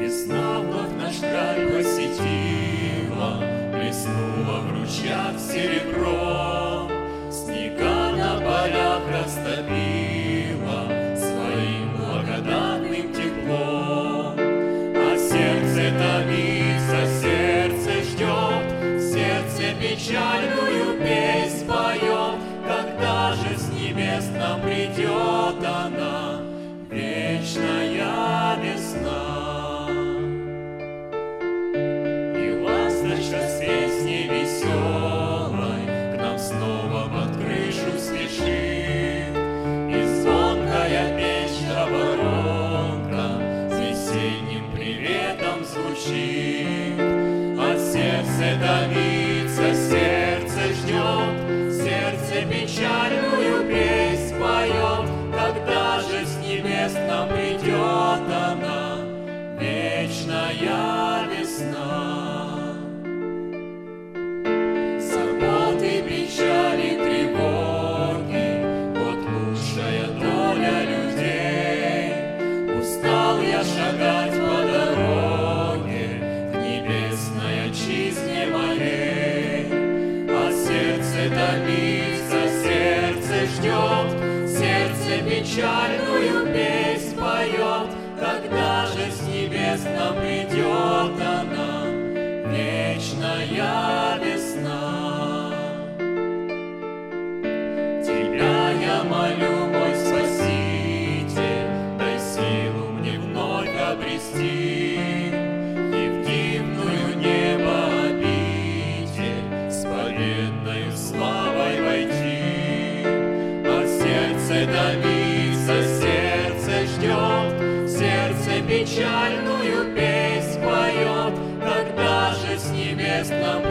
Весна вновь наш край посетила, блеснула в ручьях серебром, снега на полях растопила своим благодатным теплом. А сердце томится, сердце ждет, сердце печальную песнь поет. Когда же с небес к нам придет она, вечная весна? И ласточка с песней веселой к нам снова под крышу спешит, и звонкая печь воронка с весенним приветом звучит. А сердце томится, сердце ждет, сердце печальную песнь поет. Когда же с небес к нам придет она, вечная весна? Заботы, печали, тревоги, вот лучшая доля людей. Устал я шагать по дороге к небесной отчизне моей. А сердце томится, сердце ждет, сердце печальную песнь поет. Когда же с небес к нам придет она, вечная весна? Тебя я молю, мой Спаситель, дай силу мне вновь обрести и в дивную небо обитель с победною славой войти. А сердце томится, сердце ждет, сердце печальную песнь поет. Когда же с небес к нам